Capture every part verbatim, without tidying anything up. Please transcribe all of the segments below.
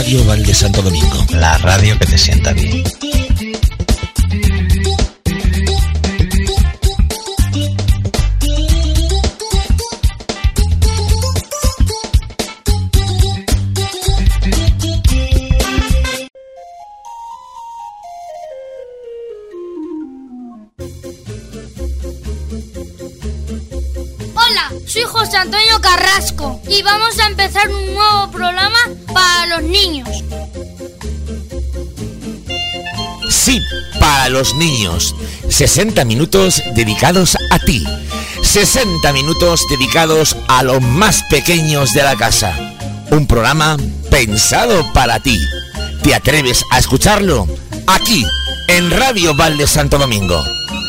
Radio Valde Santo Domingo. La radio que te sienta bien. Soy José Antonio Carrasco y vamos a empezar un nuevo programa para los niños. Sí, para los niños. sesenta minutos dedicados a ti. sesenta minutos dedicados a los más pequeños de la casa. Un programa pensado para ti. ¿Te atreves a escucharlo? Aquí, en Radio Valde Santo Domingo.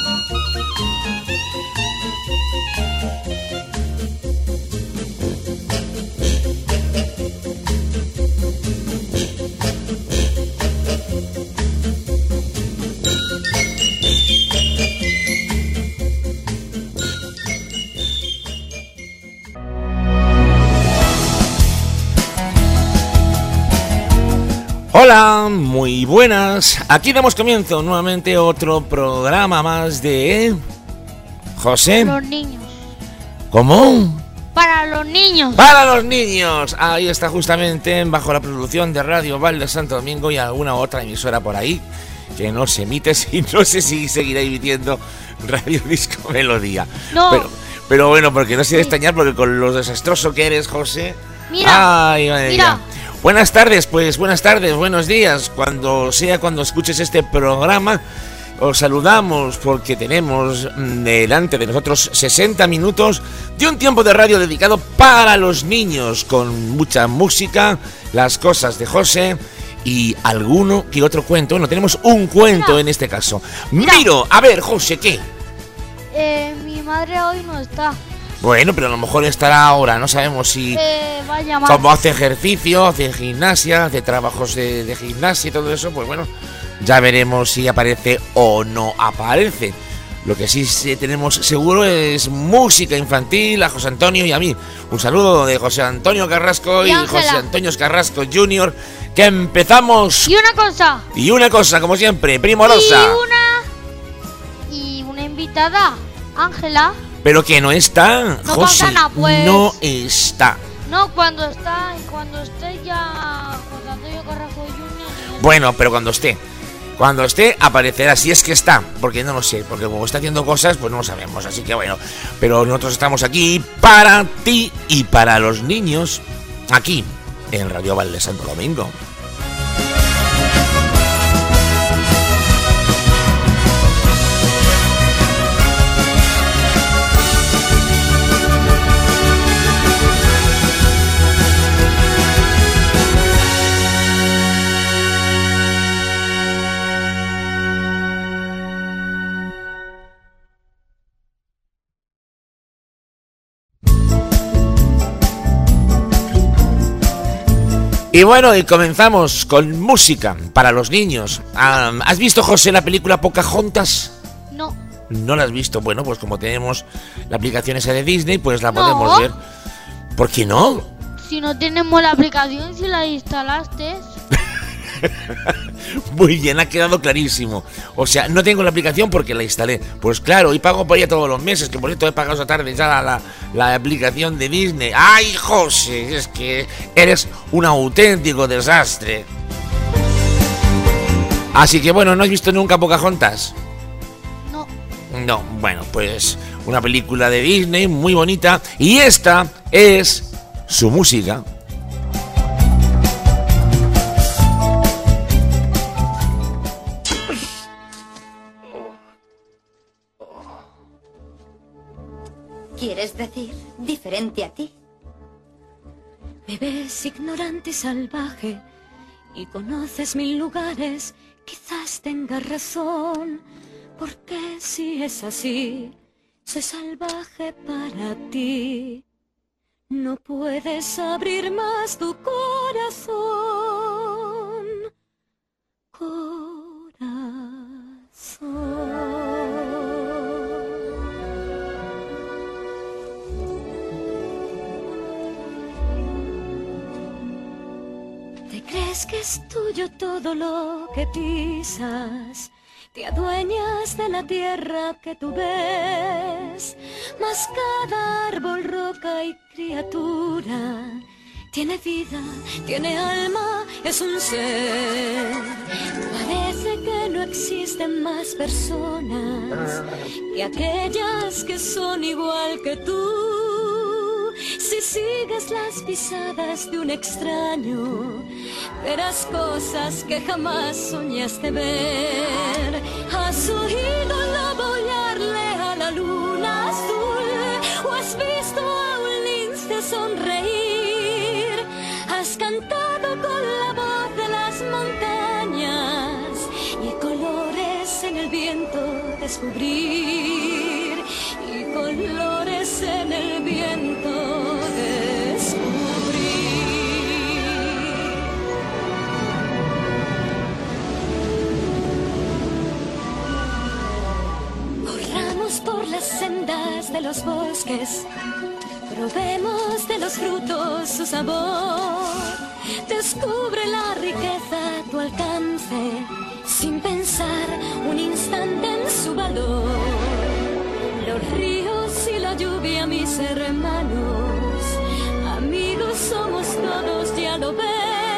Hola, muy buenas. Aquí damos comienzo nuevamente a otro programa más de... José. Los niños. ¿Cómo? Para los niños. Para los niños. Ahí está justamente bajo la producción de Radio Valde Santo Domingo y alguna otra emisora por ahí que no se emite, y no sé si seguirá emitiendo Radio Disco Melodía. No. Pero, pero bueno, porque no se debe extrañar, porque con lo desastroso que eres, José. Mira. Ay, madre mira. mía. Buenas tardes, pues buenas tardes, buenos días, cuando sea, cuando escuches este programa, os saludamos porque tenemos delante de nosotros sesenta minutos de un tiempo de radio dedicado para los niños, con mucha música, las cosas de José y alguno que otro cuento. Bueno, tenemos un cuento Mira. en este caso. Mira. Miro, a ver, José, ¿qué? Eh, mi madre hoy no está. Bueno, pero a lo mejor estará ahora, no sabemos si... Eh, va a llamar. Como hace ejercicio, hace gimnasia, hace trabajos de, de gimnasia y todo eso, pues bueno, ya veremos si aparece o no aparece. Lo que sí, sí tenemos seguro es música infantil a José Antonio y a mí. Un saludo de José Antonio Carrasco y, y José Antonio Carrasco junior, que empezamos... Y una cosa. Y una cosa, como siempre, primorosa. Y una... Y una invitada, Ángela. Pero que no está, no José, pasa nada, pues. no está. No, cuando está, cuando esté ya José Antonio Carrasco junior Bueno, pero cuando esté, cuando esté aparecerá, si es que está, porque no lo sé, porque como está haciendo cosas, pues no lo sabemos, así que bueno. Pero nosotros estamos aquí para ti y para los niños, aquí, en Radio Valde Santo Domingo. Y bueno, y comenzamos con música para los niños. Um, ¿Has visto, José, la película Pocahontas? No. ¿No la has visto? Bueno, pues como tenemos la aplicación esa de Disney, pues la no. podemos ver. ¿Por qué no? Si no tenemos la aplicación, si la instalaste. Muy bien, ha quedado clarísimo. O sea, no tengo la aplicación porque la instalé. Pues claro, y pago por ella todos los meses. Que por cierto he pagado esta tarde ya la, la, la aplicación de Disney. ¡Ay, José! Es que eres un auténtico desastre. Así que bueno, ¿no has visto nunca Pocahontas? No. No, bueno, pues una película de Disney muy bonita. Y esta es su música. ¿Quieres decir diferente a ti? Me ves ignorante y salvaje y conoces mil lugares. Quizás tengas razón, porque si es así, soy salvaje para ti. No puedes abrir más tu corazón, corazón. es que es tuyo todo lo que pisas. Te adueñas de la tierra que tú ves, mas cada árbol, roca y criatura tiene vida, tiene alma, es un ser. Parece que no existen más personas que aquellas que son igual que tú. Si sigues las pisadas de un extraño, verás cosas que jamás soñaste ver. ¿Has oído un lobo aullarle a la luna azul? ¿O has visto a un lince sonreír? ¿Has cantado con la voz de las montañas y colores en el viento descubrir? Y colores en el viento descubrir. Corramos por las sendas de los bosques, probemos de los frutos su sabor. Descubre la riqueza a tu alcance, sin pensar un instante en su valor. Los ríos y la lluvia, mis hermanos, amigos somos todos, ya lo ves.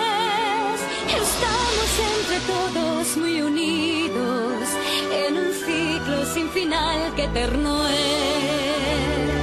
Estamos entre todos muy unidos, en un ciclo sin final que eterno es.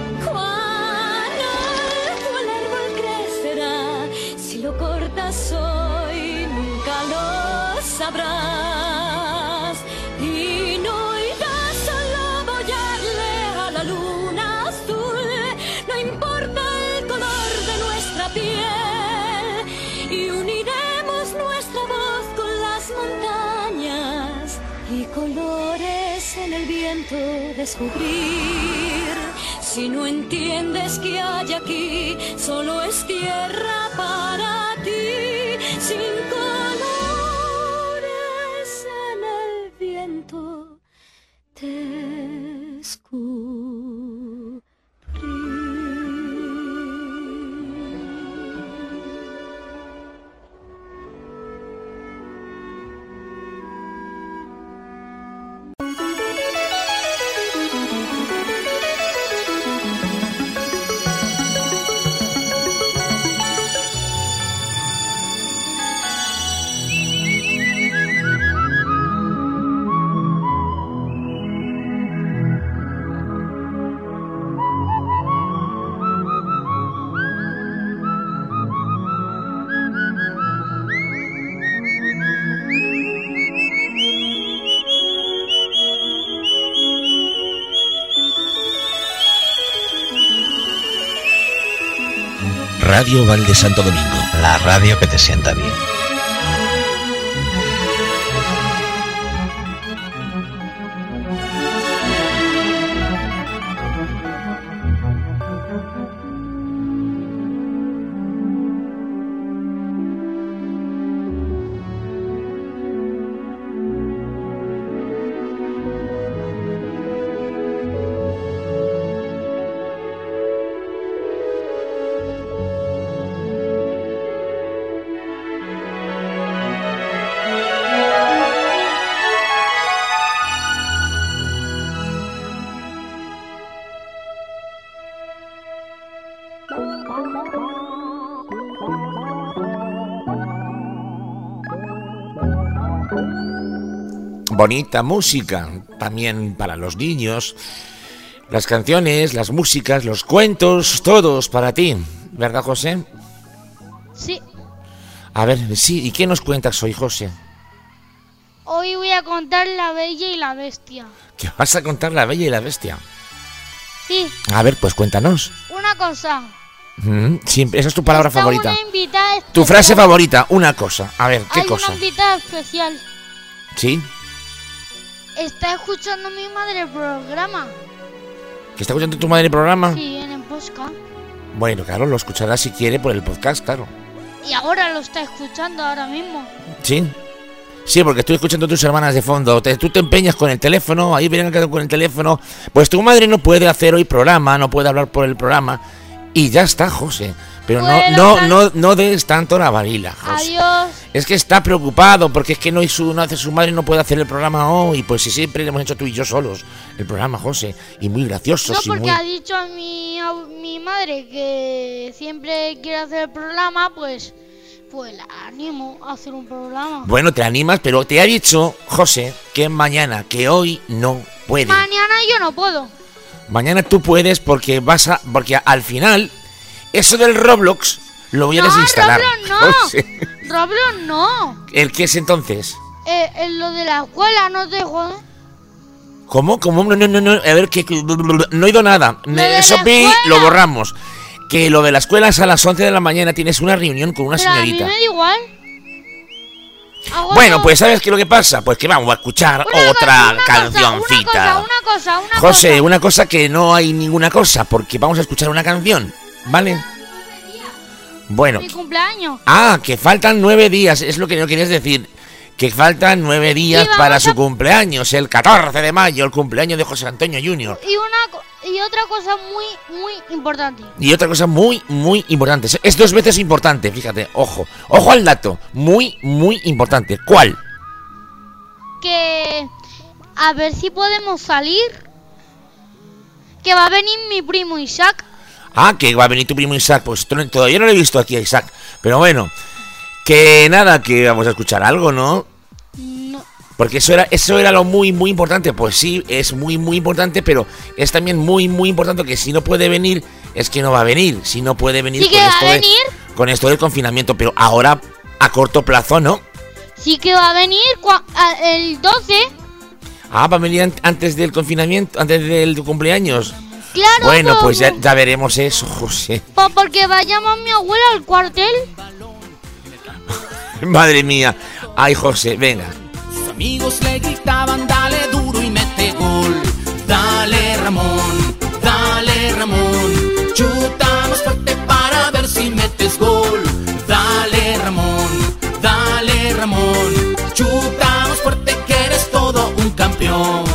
Lo cortas hoy, nunca lo sabrás. Y no irás a lobo aullarle a la luna azul. No importa el color de nuestra piel. Y uniremos nuestra voz con las montañas y colores en el viento descubrir. Si no entiendes que hay aquí, solo es tierra para ti, sin colores en el viento descubrir. Radio Val de Santo Domingo, la radio que te sienta bien. Bonita música, también para los niños. Las canciones, las músicas, los cuentos, todos para ti, ¿verdad, José? Sí. A ver, sí, ¿y qué nos cuentas hoy, José? Hoy voy a contar La Bella y la Bestia. ¿Qué vas a contar La Bella y la Bestia? Sí. A ver, pues cuéntanos. Una cosa. Mm, sí, esa es tu palabra Está favorita. Una invitada especial. Tu frase favorita, una cosa. A ver, ¿qué Hay cosa? una invitada especial. ¿Sí? Está escuchando mi madre el programa. ¿Que está escuchando tu madre el programa? Sí, en el podcast. Bueno, claro, lo escuchará si quiere por el podcast, claro. Y ahora lo está escuchando ahora mismo. ¿Sí? Sí, porque estoy escuchando a tus hermanas de fondo. Te, tú te empeñas con el teléfono, ahí vienen con el teléfono. Pues tu madre no puede hacer hoy programa, no puede hablar por el programa. Y ya está, José. Pero no, Bueno, no, tan- no, no des tanto la varila, José. Adiós. Es que está preocupado porque es que no, y su, no hace su madre no puede hacer el programa hoy. Pues si siempre le hemos hecho tú y yo solos el programa, José. Y muy graciosos. No, porque y muy... ha dicho a mi, a mi madre que siempre quiere hacer el programa, pues, pues la animo a hacer un programa. Bueno, te animas, pero te ha dicho, José, que mañana, que hoy no puede. Mañana yo no puedo. Mañana tú puedes porque vas a... Porque al final, eso del Roblox lo voy a no, desinstalar. Roblox no. José. Roblox no. ¿El qué es entonces? Eh, eh, lo de la escuela, no te jodas. ¿Cómo? ¿Cómo? No, no, no, no. A ver, que no he oído nada. de Eso la pi, escuela. lo borramos. Que lo de la escuela es a las once de la mañana. Tienes una reunión con una Pero señorita. a mí me da igual. Hago Bueno, yo- pues ¿sabes qué es lo que pasa? Pues que vamos a escuchar Una otra cosa, una cancioncita. Cosa, una cosa, una cosa, una José, cosa. una cosa que no hay ninguna cosa, porque vamos a escuchar una canción, ¿vale? Bueno. Mi cumpleaños. Ah, que faltan nueve días, es lo que no querías decir. Que faltan nueve días Sí, vamos para a- su cumpleaños, el catorce de mayo, el cumpleaños de José Antonio junior Y una co- y otra cosa muy, muy importante. Y otra cosa muy, muy importante. Es dos veces importante, fíjate, ojo. Ojo al dato, muy, muy importante. ¿Cuál? Que a ver si podemos salir. Que va a venir mi primo Isaac. Ah, que va a venir tu primo Isaac. Pues to- todavía no lo he visto aquí a Isaac. Pero bueno, que nada, que vamos a escuchar algo, ¿no? No. Porque eso era, eso era lo muy, muy importante. Pues sí, es muy, muy importante, pero es también muy, muy importante que si no puede venir, es que no va a venir. Si no puede venir, Sí que con, va esto a de- venir. con esto del confinamiento. Pero ahora, a corto plazo, ¿no? Sí que va a venir cua- a- el doce. Ah, va a venir an- antes del confinamiento, antes del cumpleaños. Claro. Bueno, po- pues ya, ya veremos eso, José. po- porque va a llamar mi abuela al cuartel. Madre mía. Ay, José, venga. Sus amigos le gritaban, dale duro y mete gol. Dale Ramón, dale Ramón. Chuta más fuerte para ver si metes gol. Dale Ramón, dale Ramón. Chuta más fuerte que eres todo un campeón.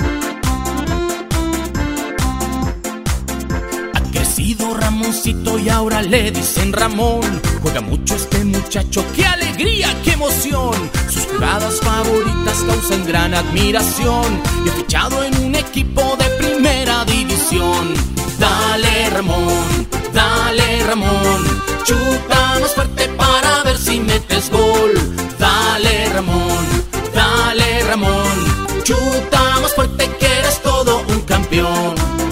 Ha crecido Ramoncito y ahora le dicen Ramón. Juega mucho este muchacho, qué alegría, qué emoción. Sus jugadas favoritas causan gran admiración. Y ha fichado en un equipo de primera división. Dale Ramón, dale Ramón. Chuta más fuerte para ver si metes gol. Dale Ramón, dale Ramón. Chuta más fuerte que eres todo un campeón.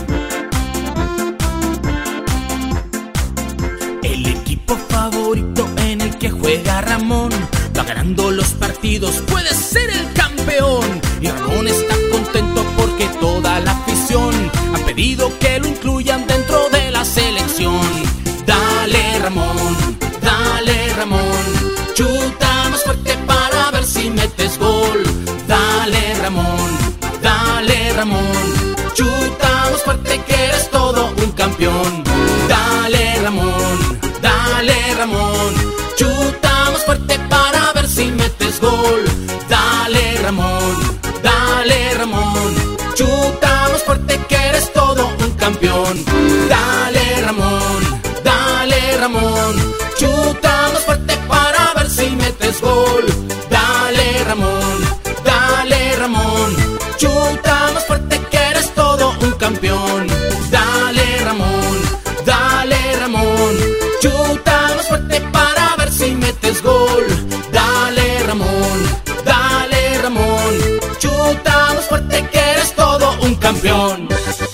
El equipo favorito en el que juega Ramón va ganando los partidos, puede ser el campeón. Y Ramón está contento porque toda la afición ha pedido que lo incluyan dentro de la selección. Dale Ramón, dale Ramón. Chuta más fuerte para ver si metes gol. Dale Ramón, dale Ramón. Chuta más fuerte que eres todo un campeón. Dale Ramón, dale Ramón. Chuta más fuerte para ver si metes gol. Dale Ramón, dale Ramón. Chuta más fuerte que eres todo un campeón. Dale Ramón, dale Ramón. Chuta más fuerte para ver si metes gol. Dale Ramón, dale Ramón. Chuta más fuerte que eres todo un campeón. Dale Ramón, dale Ramón. Chuta más fuerte para ver si metes gol. Dale Ramón, dale Ramón. Chuta más fuerte que eres todo un campeón.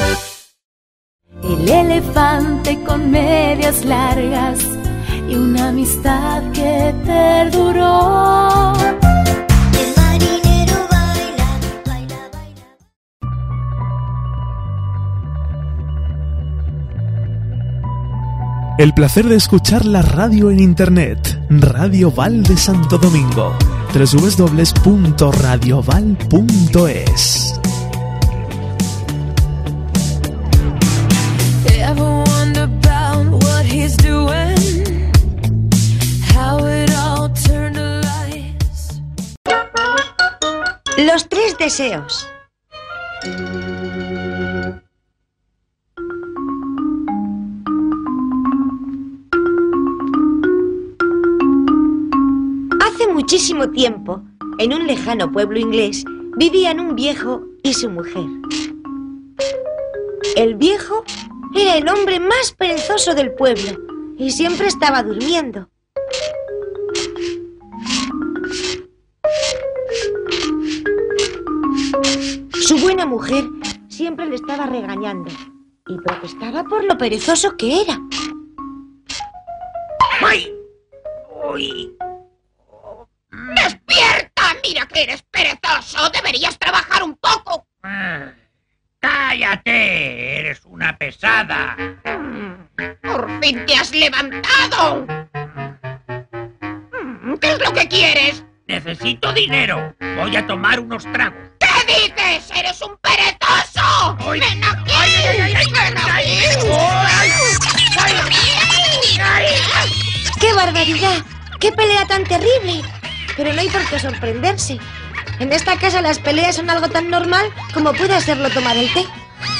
El elefante con medias largas y una amistad que perduró. El marinero baila, baila, baila. El placer de escuchar la radio en internet. Radio Val de Santo Domingo. doble u doble u doble u punto radio val punto es. Ever wonder about what he's doing? How it all turned to lies. Los tres deseos. Hace muchísimo tiempo, en un lejano pueblo inglés, vivían un viejo y su mujer. El viejo era el hombre más perezoso del pueblo y siempre estaba durmiendo. Su buena mujer siempre le estaba regañando y protestaba por lo perezoso que era. ¡Ay! ¡Uy! ¡Despierta! ¡Mira que eres perezoso! ¡Deberías trabajar un poco! Ah, ¡cállate! ¡Eres una pesada! ¡Por fin te has levantado! ¿Qué es lo que quieres? ¡Necesito dinero! Voy a tomar unos tragos. ¿Qué dices? ¡Eres un perezoso! ¡Ay! ¡Ven aquí! ¡Ay, ay, ay, ay! ¡Ven aquí! ¡Ay! ¡Ay! ¡Ay! ¡Qué barbaridad! ¡Qué pelea tan terrible! Pero no hay por qué sorprenderse. En esta casa las peleas son algo tan normal como puede serlo tomar el té.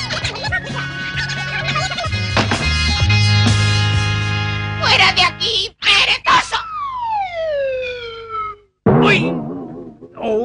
¡Fuera de aquí, perezoso! ¡Uy! ¡Oh!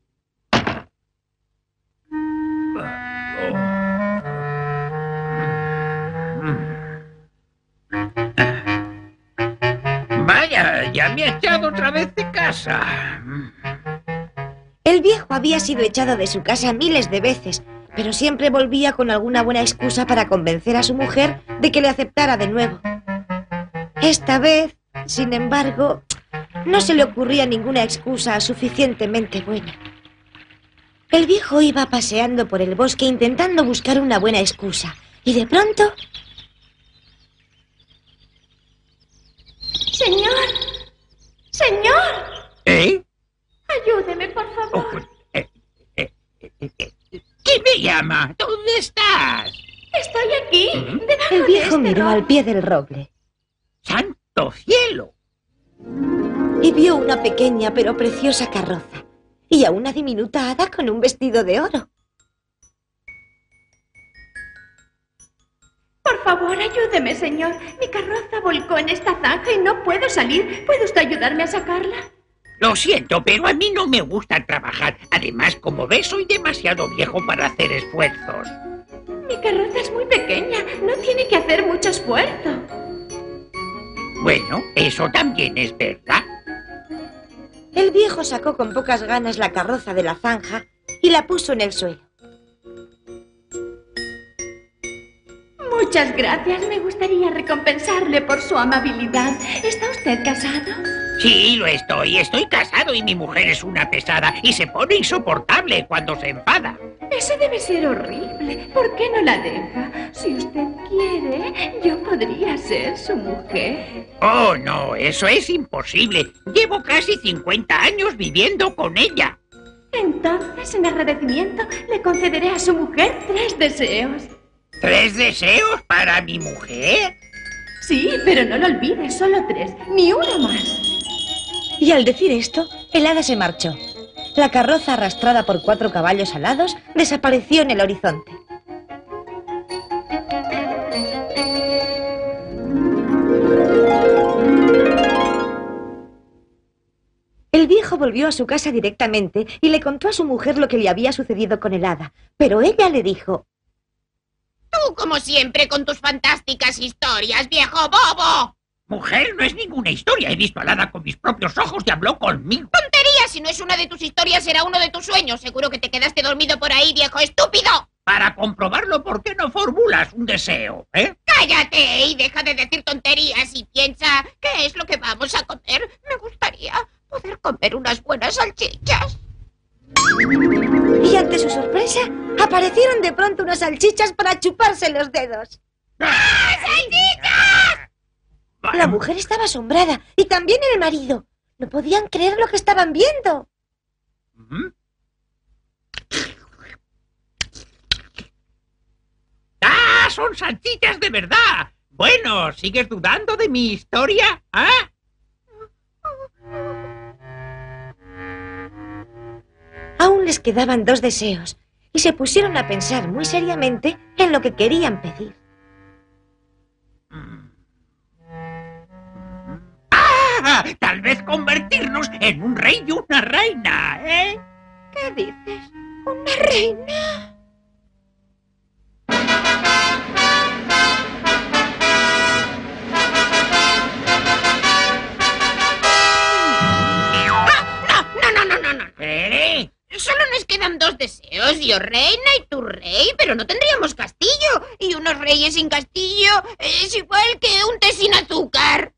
Vaya, ya me ha echado otra vez de casa. El viejo había sido echado de su casa miles de veces, pero siempre volvía con alguna buena excusa para convencer a su mujer de que le aceptara de nuevo. Esta vez, sin embargo, no se le ocurría ninguna excusa suficientemente buena. El viejo iba paseando por el bosque intentando buscar una buena excusa, y de pronto... Señor, señor, ¿Eh? ayúdeme, por Oh, favor. pues, eh, eh, eh, eh, ¿quién me llama? ¿Dónde estás? Estoy aquí, debajo El de viejo este miró roble. al pie del roble ¡Santo cielo! y vio una pequeña pero preciosa carroza y a una diminuta hada con un vestido de oro. Por favor, ayúdeme, señor. Mi carroza volcó en esta zanja y no puedo salir. ¿Puede usted ayudarme a sacarla? Lo siento, pero a mí no me gusta trabajar. Además, como ves, soy demasiado viejo para hacer esfuerzos. Mi carroza es muy pequeña. No tiene que hacer mucho esfuerzo. Bueno, eso también es verdad. El viejo sacó con pocas ganas la carroza de la zanja y la puso en el suelo. Muchas gracias. Me gustaría recompensarle por su amabilidad. ¿Está usted casado? Sí, lo estoy. Estoy casado y mi mujer es una pesada y se pone insoportable cuando se enfada. Eso debe ser horrible. ¿Por qué no la deja? Si usted quiere, yo podría ser su mujer. Oh, no, eso es imposible. Llevo casi cincuenta años viviendo con ella. Entonces, en agradecimiento, le concederé a su mujer tres deseos. ¿Tres deseos para mi mujer? Sí, pero no lo olvide, solo tres, ni uno más. Y al decir esto, el hada se marchó. La carroza, arrastrada por cuatro caballos alados, desapareció en el horizonte. El viejo volvió a su casa directamente y le contó a su mujer lo que le había sucedido con el hada, pero ella le dijo: Tú, como siempre, con tus fantásticas historias, viejo bobo. Mujer, no es ninguna historia. He visto al hada con mis propios ojos y habló conmigo. ¡Tontería! Si no es una de tus historias, será uno de tus sueños. Seguro que te quedaste dormido por ahí, viejo estúpido. Para comprobarlo, ¿por qué no formulas un deseo, eh? ¡Cállate! Y deja de decir tonterías y piensa qué es lo que vamos a comer. Me gustaría poder comer unas buenas salchichas. Y ante su sorpresa, aparecieron de pronto unas salchichas para chuparse los dedos. ¡Ah, salchichas! La mujer estaba asombrada y también el marido. No podían creer lo que estaban viendo. ¿Mm? ¡Ah! ¡Son salchichas de verdad! Bueno, ¿sigues dudando de mi historia? ¿Ah? Aún les quedaban dos deseos y se pusieron a pensar muy seriamente en lo que querían pedir. ¡Ah! Tal vez convertirnos en un rey y una reina, ¿eh? ¿Qué dices? ¿Una reina? ¿Eh? Solo nos quedan dos deseos, yo reina y tú rey, pero no tendríamos castillo. Y unos reyes sin castillo es igual que un té sin azúcar.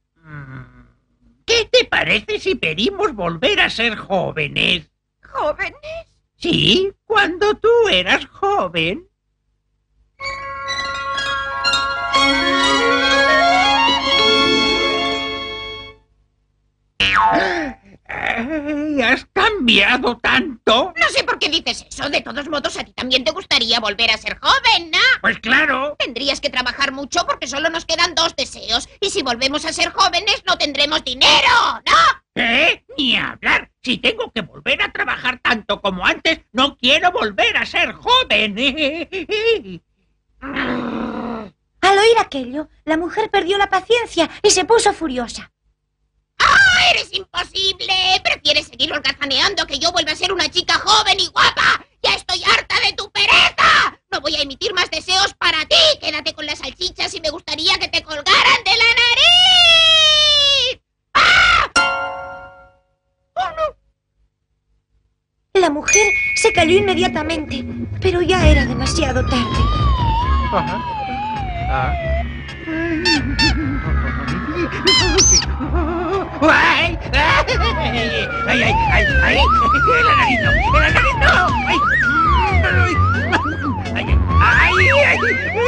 ¿Qué te parece si pedimos volver a ser jóvenes? ¿Jóvenes? Sí, cuando tú eras joven. Ay, ¿has cambiado tanto? No sé por qué dices eso. De todos modos, a ti también te gustaría volver a ser joven, ¿no? Pues claro. Tendrías que trabajar mucho porque solo nos quedan dos deseos. Y si volvemos a ser jóvenes, no tendremos dinero, ¿no? ¿Eh? Ni hablar. Si tengo que volver a trabajar tanto como antes, no quiero volver a ser joven. Al oír aquello, la mujer perdió la paciencia y se puso furiosa. ¡Ah, eres imposible! ¿Prefieres seguir holgazaneando que yo vuelva a ser una chica joven y guapa? ¡Ya estoy harta de tu pereza! No voy a emitir más deseos para ti. Quédate con las salchichas y me gustaría que te colgaran de la nariz. ¡Ah! ¡Oh, no! La mujer se cayó inmediatamente, pero ya era demasiado tarde. Ajá. Ah. ¡Ay! ¡Ay! ¡Ay! ¡Ay! ¡Ay! ¡Ay! ¡El nariz no! ¡El nariz no! ¡Ay! ¡Ay! ¡Ay!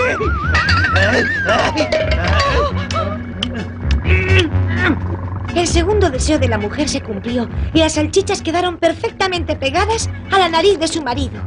El segundo deseo de la mujer se cumplió y las salchichas quedaron perfectamente pegadas a la nariz de su marido.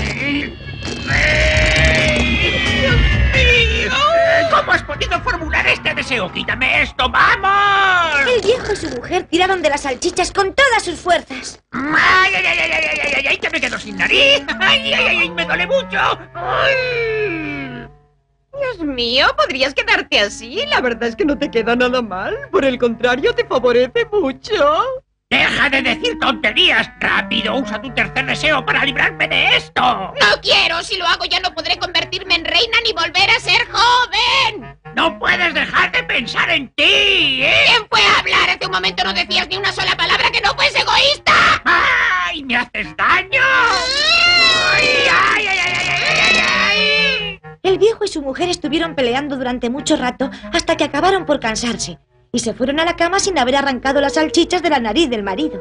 ¿Cómo has podido formular este deseo? ¡Quítame esto! ¡Vamos! El viejo y su mujer tiraron de las salchichas con todas sus fuerzas. ¡Ay, ay, ay, ay, ay, ay, ay! ay ¡Que me quedo sin nariz! ¡Ay, ay, ay! ¡Me duele mucho! ¡Ay! Dios mío, ¿podrías quedarte así? La verdad es que no te queda nada mal. Por el contrario, te favorece mucho. ¡Deja de decir tonterías! ¡Rápido! ¡Usa tu tercer deseo para librarme de esto! ¡No quiero! Si lo hago ya no podré convertirme en reina ni volver a ser joven. ¡No puedes dejar de pensar en ti! ¿eh? ¿Quién fue a hablar? Hace un momento no decías ni una sola palabra que no fuese egoísta. ¡Ay! ¡Me haces daño! ¡Ay, ay, ay, ay, ay, ay, ay! El viejo y su mujer estuvieron peleando durante mucho rato hasta que acabaron por cansarse y se fueron a la cama sin haber arrancado las salchichas de la nariz del marido.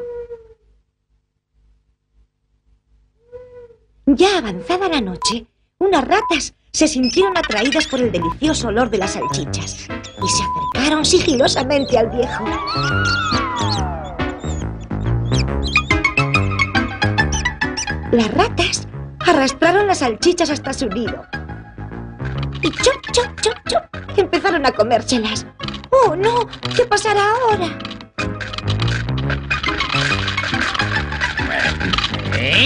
Ya avanzada la noche, unas ratas se sintieron atraídas por el delicioso olor de las salchichas y se acercaron sigilosamente al viejo. Las ratas arrastraron las salchichas hasta su nido y chop, chop, chop, chop, empezaron a comérselas. ¡Oh, no! ¿Qué pasará ahora? ¿Eh?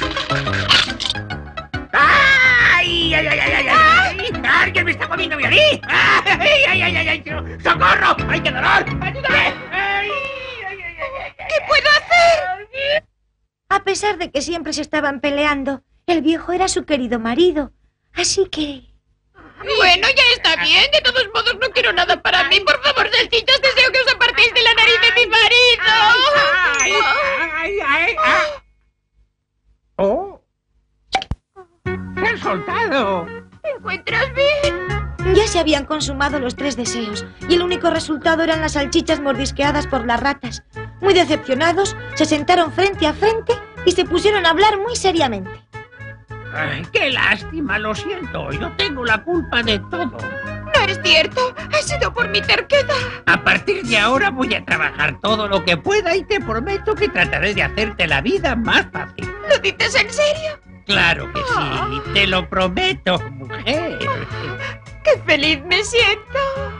¡Ay, ay, ay, ay, ay, ay! ¡Alguien me está comiendo mi nariz! ¡Ay, ay, ay, ay, ay! ¡Socorro! ¡Ay, qué dolor! ¡Ayúdame! ¡Ay, ay, ay, ay, ay! ¿Qué puedo hacer? A pesar de que siempre se estaban peleando, el viejo era su querido marido. Así que... Bueno, ya está bien. De todos modos, no quiero nada para mí. Por favor, salchichas, deseo que os apartéis de la nariz de mi marido. ¡Ay, ay, ay! ay. ¡Oh! ¡Se han soltado! ¿Te encuentras bien? Ya se habían consumado los tres deseos y el único resultado eran las salchichas mordisqueadas por las ratas. Muy decepcionados, se sentaron frente a frente y se pusieron a hablar muy seriamente. Ay, ¡qué lástima! Lo siento, yo tengo la culpa de todo. No es cierto, ha sido por mi terquedad. A partir de ahora voy a trabajar todo lo que pueda y te prometo que trataré de hacerte la vida más fácil. ¿Lo dices en serio? Claro que sí, te lo prometo, mujer. ¡Qué feliz me siento!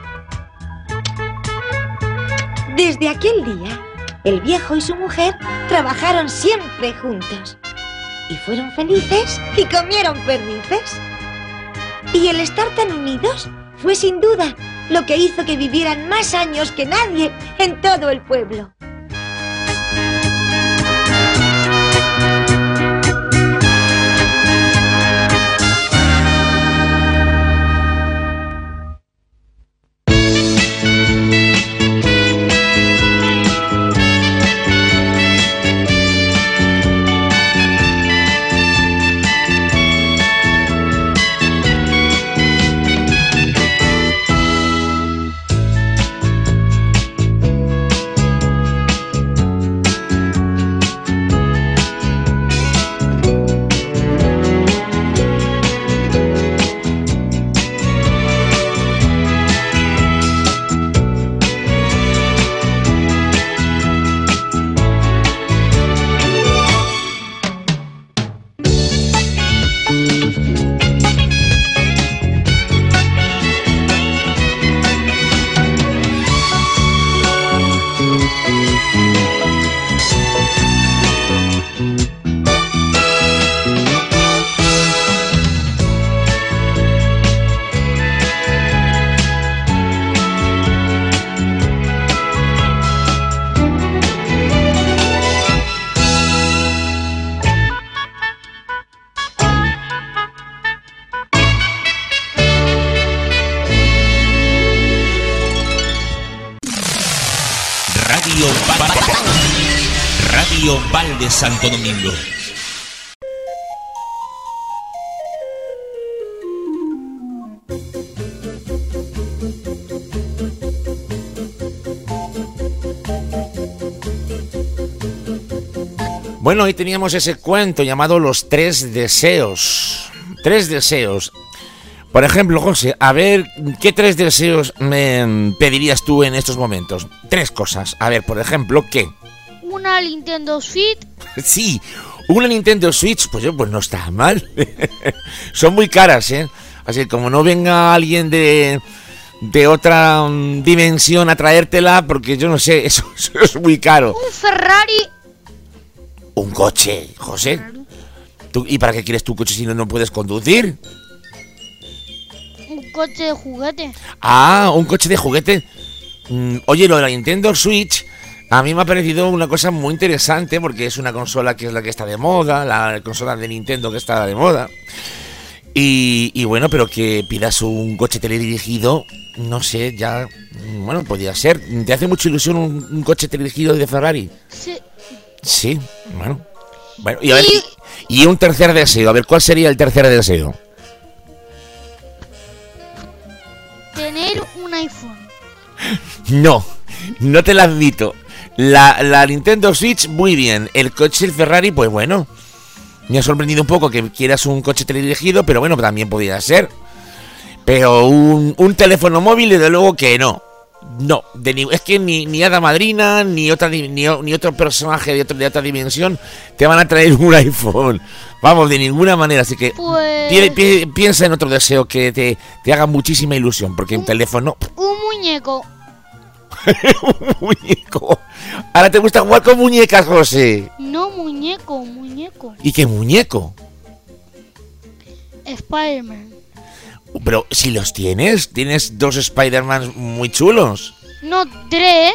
Desde aquel día, el viejo y su mujer trabajaron siempre juntos. Y fueron felices y comieron perdices. Y el estar tan unidos fue sin duda lo que hizo que vivieran más años que nadie en todo el pueblo. Radio Val de Santo Domingo. Bueno, hoy teníamos ese cuento llamado Los Tres Deseos. Tres deseos. Por ejemplo, José, a ver, ¿qué tres deseos me pedirías tú en estos momentos? Tres cosas. A ver, por ejemplo, ¿qué? Una Nintendo Switch. Sí, una Nintendo Switch, pues, pues no está mal. Son muy caras, ¿eh? Así que como no venga alguien de, de otra um, dimensión a traértela, porque yo no sé, eso, eso es muy caro. Un Ferrari. Un coche, José. ¿Tú, ¿Y para qué quieres tu coche si no, no puedes conducir? Un coche de juguete. Ah, un coche de juguete. Mm, oye, lo de la Nintendo Switch a mí me ha parecido una cosa muy interesante porque es una consola que es la que está de moda, la consola de Nintendo que está de moda. Y, y bueno, pero que pidas un coche teledirigido, no sé, ya, bueno, podría ser. ¿Te hace mucha ilusión un, un coche teledirigido de Ferrari? Sí. Sí, bueno. Bueno, y a ver, y, y un tercer deseo, a ver, ¿cuál sería el tercer deseo? Tener un iPhone. No, no te lo admito. La, la Nintendo Switch, muy bien. El coche, el Ferrari, pues bueno. Me ha sorprendido un poco que quieras un coche teledirigido, pero bueno, también podría ser. Pero un, un teléfono móvil, desde luego que no. No, de ni, es que ni, ni Hada Madrina, ni otra ni, ni otro personaje de, otro, de otra dimensión te van a traer un iPhone. Vamos, de ninguna manera. Así que pues... pi, pi, piensa en otro deseo que te, te haga muchísima ilusión, porque un, un teléfono... Un muñeco. Un muñeco. Ahora te gusta jugar con muñecas, José. No, muñeco, muñeco. ¿Y qué muñeco? Spider-Man. Pero si los tienes, tienes dos Spider-Man muy chulos. No, tres.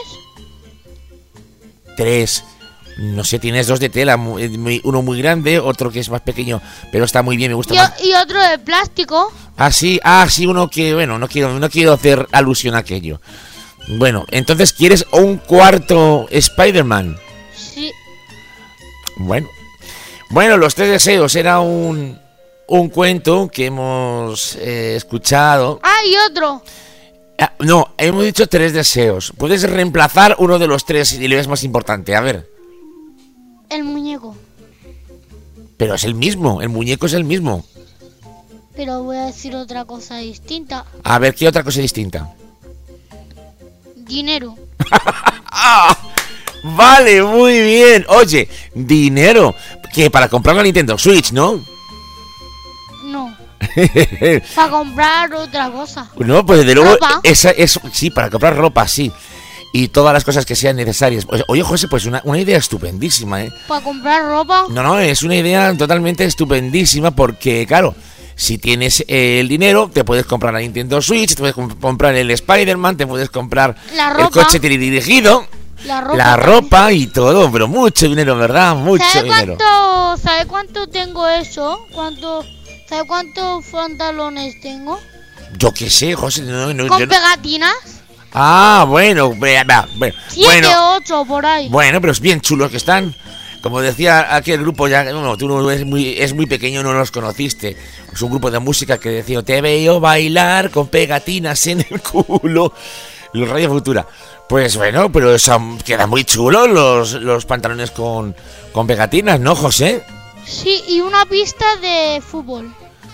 Tres. No sé, tienes dos de tela, muy, muy, uno muy grande, otro que es más pequeño, pero está muy bien, me gusta y, más. Y otro de plástico. Ah, sí, ah, sí, uno que, bueno, no quiero, no quiero hacer alusión a aquello. Bueno, entonces, ¿quieres un cuarto Spider-Man? Sí. Bueno. Bueno, los tres deseos era un, un cuento que hemos eh, escuchado. Ah, y otro. Ah, no, hemos dicho tres deseos. Puedes reemplazar uno de los tres y le ves más importante, a ver. El muñeco. Pero es el mismo, el muñeco es el mismo. Pero voy a decir otra cosa distinta. A ver, ¿qué otra cosa distinta? Dinero. ¡Ah! Vale, muy bien. Oye, dinero. Que para comprar la Nintendo Switch, ¿no? No. Para comprar otra cosa. No, pues desde luego. ¿Ropa? Esa es, sí, para comprar ropa, sí. Y todas las cosas que sean necesarias. Oye, José, pues una, una idea estupendísima, ¿eh? ¿Para comprar ropa? No, no, es una idea totalmente estupendísima porque, claro, si tienes eh, el dinero, te puedes comprar la Nintendo Switch, te puedes comp- comprar el Spider-Man, te puedes comprar La el ropa. coche teledirigido, La ropa. la ropa y todo, pero mucho dinero, ¿verdad? Mucho ¿Sabe dinero. cuánto, ¿Sabe cuánto tengo eso? ¿Cuánto, ¿Sabe cuántos pantalones tengo? Yo qué sé, José. No, no, ¿Con yo no- pegatinas? Ah, bueno, ve- va, bueno, Siete bueno, o ocho por ahí. bueno, pero es bien chulos que están. Como decía aquel grupo, ya, bueno, tú no eres muy, es muy pequeño, no los conociste. Es un grupo de música que decía, te veo bailar con pegatinas en el culo. Los Radio Futura. Pues bueno, pero son, quedan muy chulos los, los pantalones con, con pegatinas, ¿no, José? Sí, y una pista de fútbol.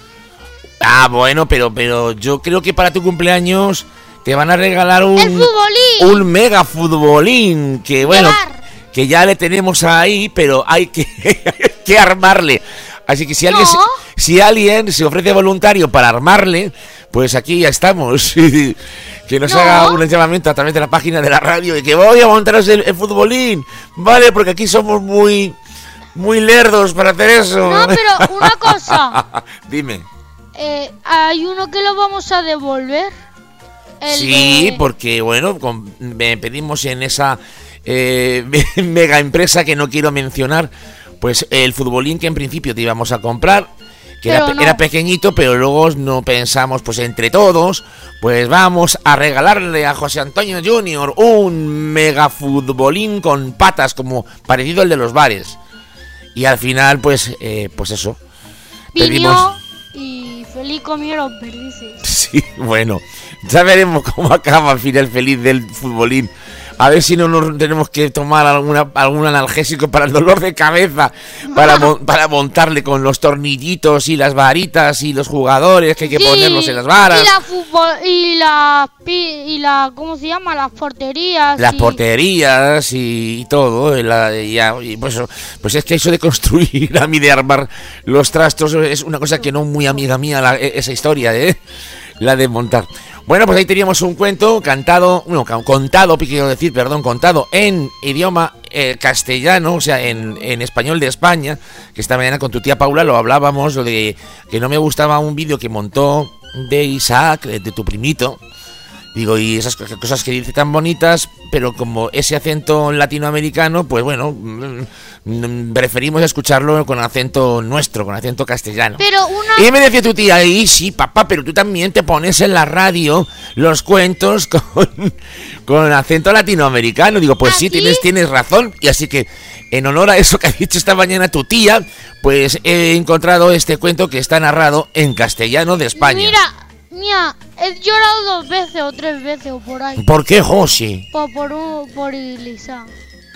Ah, bueno, pero, pero yo creo que para tu cumpleaños te van a regalar un, ¡El futbolín! un mega futbolín. Que bueno, Llevar. que ya le tenemos ahí, pero hay que, que armarle. Así que si alguien, No. se, si alguien se ofrece voluntario para armarle, pues aquí ya estamos. Que nos No. haga un llamamiento a través de la página de la radio y que voy a montaros el, el futbolín. Vale, porque aquí somos muy, muy lerdos para hacer eso. No, pero una cosa. Dime. Eh, hay uno que lo vamos a devolver. El Sí, de- porque bueno, con- me pedimos en esa eh, mega empresa que no quiero mencionar, pues el futbolín que en principio te íbamos a comprar, que era, Pero pe- no. era pequeñito, pero luego no pensamos, pues entre todos, pues vamos a regalarle a José Antonio junior un mega futbolín con patas, como parecido al de los bares. Y al final, pues, eh, pues eso. Vino y feliz comieron perdices. Sí, bueno, ya veremos cómo acaba al final feliz del futbolín. A ver si no nos tenemos que tomar alguna, algún analgésico para el dolor de cabeza, para, mo- para montarle con los tornillitos y las varitas y los jugadores que hay que Sí, ponerlos en las varas. Y la fútbol y la pi- y la ¿cómo se llama? Las porterías. Las y- porterías y, y todo, y la- y ya- y pues, eso- pues es que eso de construir, a mí de armar los trastos, es una cosa que no muy amiga mía la- e- esa historia, ¿eh? La de montar. Bueno, pues ahí teníamos un cuento cantado, bueno, ca- contado, quiero decir, perdón, contado en idioma eh, castellano, o sea, en, en español de España, que esta mañana con tu tía Paula lo hablábamos, lo de que no me gustaba un vídeo que montó de Isaac, de tu primito. Digo, y esas co- cosas que dice tan bonitas, pero como ese acento latinoamericano, pues bueno, mm, mm, preferimos escucharlo con acento nuestro, con acento castellano. Pero una Y me decía tu tía, y sí, papá, pero tú también te pones en la radio los cuentos con, con acento latinoamericano. Digo, pues sí, ¿Aquí? tienes, tienes razón. Y así que, en honor a eso que ha dicho esta mañana tu tía, pues he encontrado este cuento que está narrado en castellano de España. Mira, mira, he llorado dos veces o tres veces o por ahí. ¿Por qué, José? Por por un, por Elisa.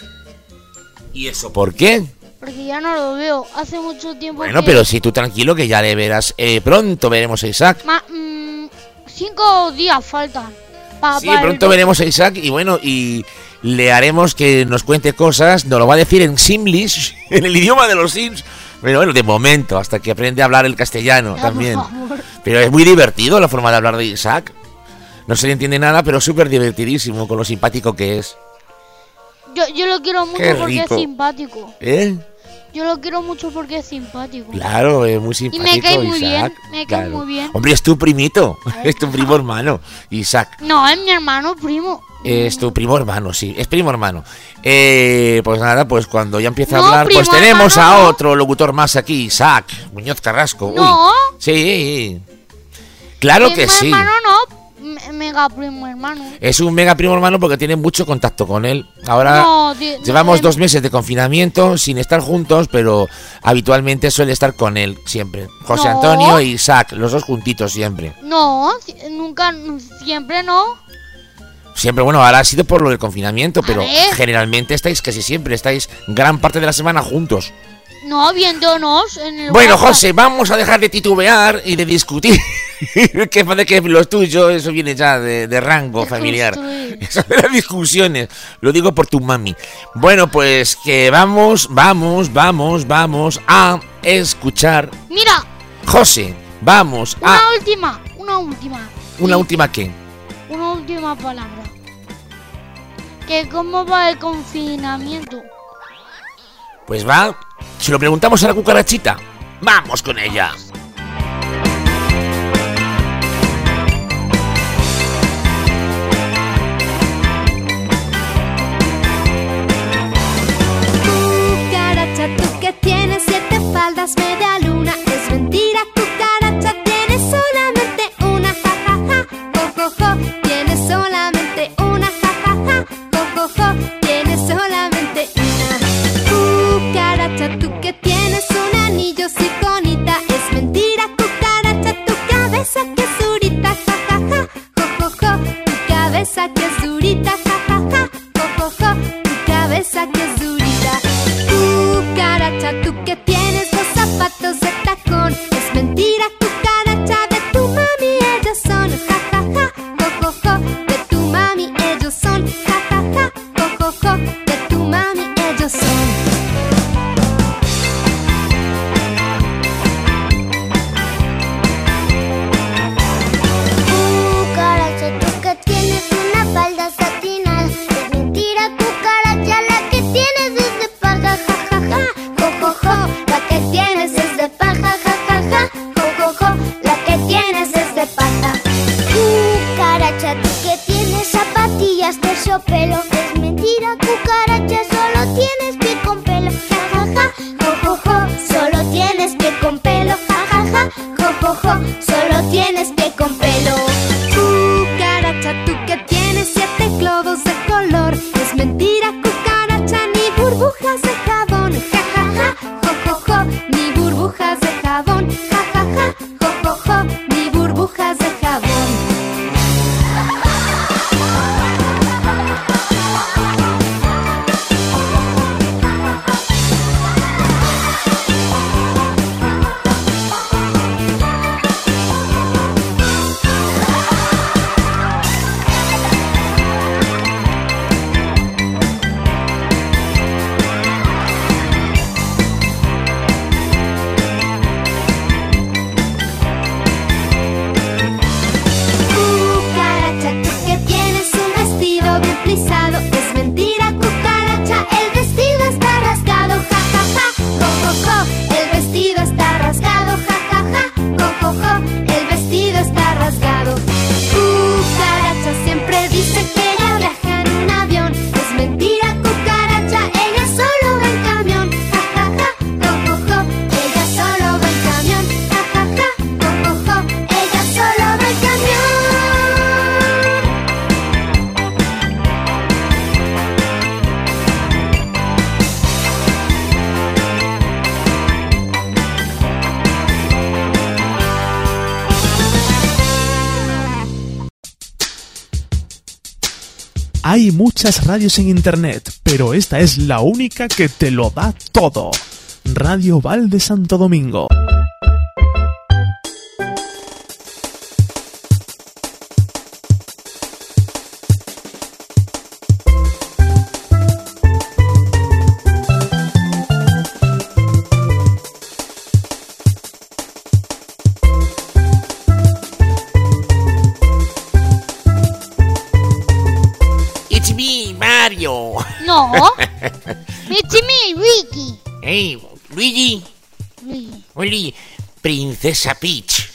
¿Y eso por qué? Porque ya no lo veo. Hace mucho tiempo Bueno, que- pero si tú tranquilo que ya le verás. Eh, pronto veremos a Isaac. Ma- mm, cinco días faltan. Pa- Sí, para el pronto do- veremos a Isaac y bueno, y le haremos que nos cuente cosas. Nos lo va a decir en Simlish, en el idioma de los Sims. Pero bueno, de momento, hasta que aprende a hablar el castellano Ah, también. por favor. Pero es muy divertido la forma de hablar de Isaac. No se le entiende nada, pero súper divertidísimo con lo simpático que es. Yo, yo lo quiero mucho Qué porque rico. es simpático. ¿Eh? Yo lo quiero mucho porque es simpático. Claro, es muy Y simpático. me cae muy Isaac. bien, me cae Claro. muy bien. Hombre, es tu primito, es tu primo hermano, Isaac. No, es mi hermano primo. Es tu primo hermano, sí, es primo hermano. Eh, pues nada, pues cuando ya empieza No, a hablar, pues primo tenemos hermano a no. otro locutor más aquí, Isaac Muñoz Carrasco. Uy, No. sí, claro que Primo sí. hermano no, me- mega primo hermano. Es un mega primo hermano porque tiene mucho contacto con él. Ahora No, di- llevamos no, dos meses de confinamiento sin estar juntos, pero habitualmente suele estar con él siempre. José No. Antonio e Isaac, los dos juntitos siempre. No, si- nunca, siempre no. Siempre, bueno, ahora ha sido por lo del confinamiento, pero ver. generalmente estáis casi siempre, estáis gran parte de la semana juntos. No, viéndonos en el Bueno, WhatsApp. José, vamos a dejar de titubear y de discutir. Que parece que lo tuyo, eso viene ya de, de rango De familiar. construir. Eso de las discusiones. Lo digo por tu mami. Bueno, pues que vamos, vamos, vamos, vamos a escuchar. Mira, José, vamos una a. última, una última. Una Sí, última qué. Una última palabra. Que cómo va el confinamiento. Pues va. Si lo preguntamos a la cucarachita, vamos con ella. durita, ja, ja, ja, jo, jo, jo, tu cabeza que es durita. Cucaracha, tú que tienes los zapatos de tacón, es mentira, cucaracha, de tu mami ellos son, ja, ja, ja, jo, jo, jo, de tu mami ellos son, ja, ja, ja, jo, jo, jo, de tu mami ellos son. Cucaracha, tú que tienes una falda satinada, es mentira, cucaracha, la que tienes es de paja, ja, ja, ja, jo, jo, jo, la que tienes es de paja, ja, ja, ja, jo, jo, jo, la que tienes es de paja. Cucaracha, tú que tienes zapatillas de terciopelo, es mentira, cucaracha, solo tienes pie con pelo, ja, ja, ja, jo, jo, jo, solo tienes pie con pelo, ja, ja, ja, jo, jo, jo, solo tienes pie con pelo. Cucaracha, tú que tienes siete globos de color, es mentira, cucaracha, ni burbujas de jabón, ja, ja, ja, jo, jo, jo, ni burbujas de jabón, ja, ja, ja, jo, jo, jo, ni burbujas de jabón. Cucaracha, tú que tienes un vestido bien plisado, es mentira, cucaracha, el vestido está rasgado, ja, ja, ja, jo, jo, jo, el vestido está rasgado, ja, ja, ja, jo, jo, jo, el vestido está rasgado. Cucaracha siempre dice que ella viaja en un avión, es mentira, cucaracha, ella solo va en camión, ja, ja, ja, jo, jo, jo, ella solo va en camión, ja, ja, ja, jo, jo, jo, ella solo va en camión. Hay muchas radios en internet, pero esta es la única que te lo da todo. Radio Val de Santo Domingo. It's me, Mario. No. It's me, Ricky. Hey, Luigi. Luigi. Oli, Princesa Peach.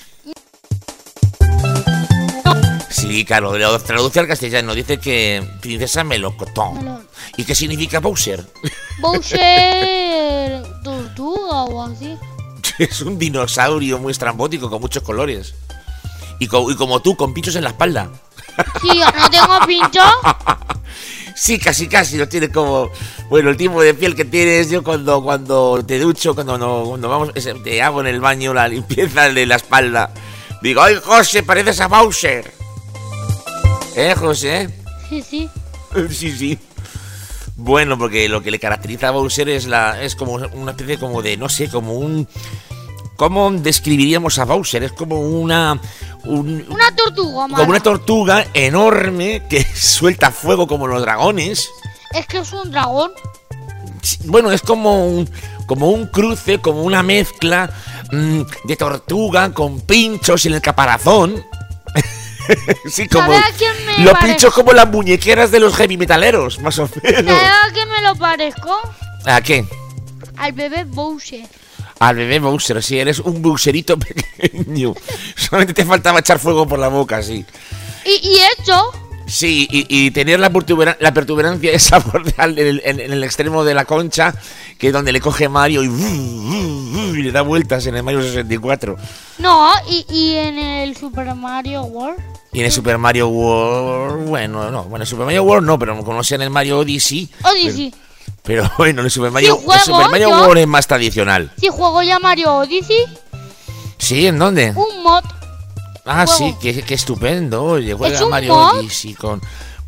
Sí, claro, lo traduce al castellano. Dice que Princesa Melocotón. Melón. ¿Y qué significa Bowser? Bowser tortuga o así. Es un dinosaurio muy estrambótico con muchos colores. Y, co- y como tú, con pinchos en la espalda. Sí, yo no tengo pincho. Sí, casi, casi, lo tiene como... Bueno, el tipo de piel que tienes yo cuando, cuando te ducho, cuando, no, cuando vamos, ese- te hago en el baño la limpieza de la espalda. Digo, ¡ay, José, pareces a Bowser! ¿Eh, José? Sí, sí. Sí, sí. Bueno, porque lo que le caracteriza a Bowser es la es como una especie como de, no sé, como un... ¿Cómo describiríamos a Bowser? Es como una... un- Una tortuga, mano. como una tortuga enorme que suelta fuego como los dragones. Es que es un dragón. Sí, bueno, es como un, como un cruce, como una mezcla mm, de tortuga con pinchos en el caparazón. Sí, como ¿Sabe a quién me los parece? pinchos como las muñequeras de los heavy metaleros, más o menos. ¿Sabes a qué me lo parezco? ¿A qué? Al bebé Bowser. Al bebé Bowser, sí, eres un Bowserito pequeño. Solamente te faltaba echar fuego por la boca, sí. Y, y hecho, Sí, y, y tener la, pertubera- la pertuberancia esa bordeal en el, en- en el extremo de la concha, que es donde le coge Mario y, y le da vueltas en el Mario sesenta y cuatro. no, y, y en el Super Mario World. Y en el Super Mario World, bueno, no, bueno, en Super Mario World no, pero conocía en el Mario Odyssey. Odyssey. Pero, pero bueno, en el Super Mario, juego, el Super Mario yo- World es más tradicional. Si juego ya Mario Odyssey, ¿Sí? ¿En dónde? un mod. Ah, juego. sí, qué, qué estupendo. Oye, juega ¿Es un Mario mod? Odyssey con,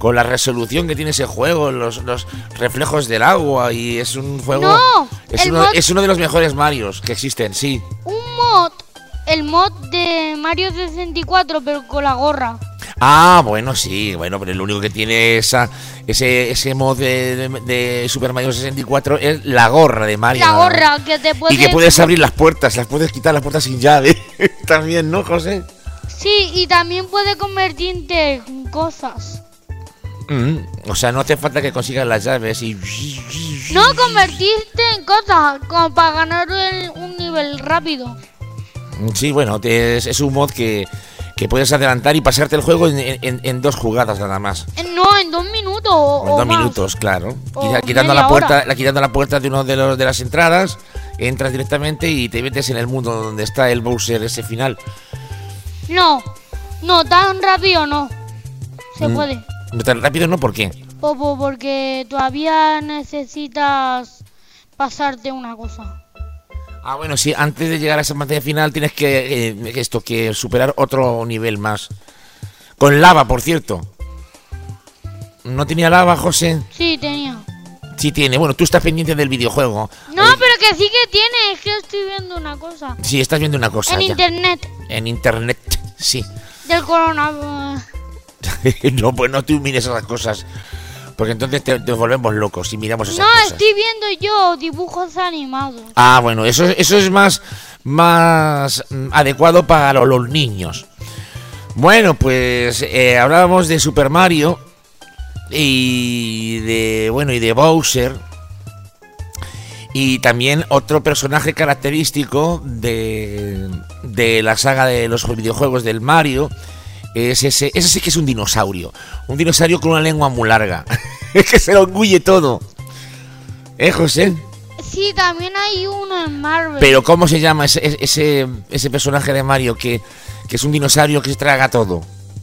con la resolución que tiene ese juego, los, los reflejos del agua, y es un juego... No, es, el uno, mod- es uno de los mejores Marios que existen, sí. Un mod, el mod de Mario sesenta y cuatro, pero con la gorra. Ah, bueno, sí, bueno, pero lo único que tiene esa, ese, ese mod de, de, de Super Mario sesenta y cuatro es la gorra de Mario. La gorra que te puede... Y que puedes abrir las puertas, las puedes quitar las puertas sin llave. También, ¿no, José? Sí, y también puede convertirte en cosas. Mm, o sea, no hace falta que consigas las llaves y... No, convertirte en cosas, como para ganar el- un nivel rápido. Sí, bueno, te- es, es un mod que, que puedes adelantar y pasarte el juego en, en- en dos jugadas nada más. En- No, en dos minutos o, En o dos más. minutos, claro. O Quita- quitando media la puerta, hora. la, quitando la puerta de uno de los de las entradas, entras directamente y te metes en el mundo donde está el Bowser ese final. No, no, tan rápido no. Se Mm. puede. No tan rápido, ¿no? ¿Por qué? O po- porque todavía necesitas pasarte una cosa. Ah, bueno, sí, antes de llegar a esa pantalla final tienes que eh, esto que superar otro nivel más. Con lava, por cierto. ¿No tenía lava, José? Sí, tenía. Sí tiene. Bueno, tú estás pendiente del videojuego. No, Eh, pero que sí que tiene. Es que estoy viendo una cosa. Sí, estás viendo una cosa. En ya. internet. En internet, sí. Del coronavirus. No, pues no tú mires esas cosas. Porque entonces te, te volvemos locos si miramos esas No, cosas. estoy viendo yo dibujos animados. Ah, bueno, eso, eso es más, más mm, adecuado para lo- los niños. Bueno, pues eh, hablábamos de Super Mario y de bueno y de Bowser y también otro personaje característico de, de la saga de los videojuegos del Mario es ese, ese sí que es un dinosaurio, un dinosaurio con una lengua muy larga, es que se lo engulle todo, ¿eh, José? Sí, también hay uno en Marvel. Pero ¿cómo se llama ese, ese, ese personaje de Mario que, que es un dinosaurio que se traga todo?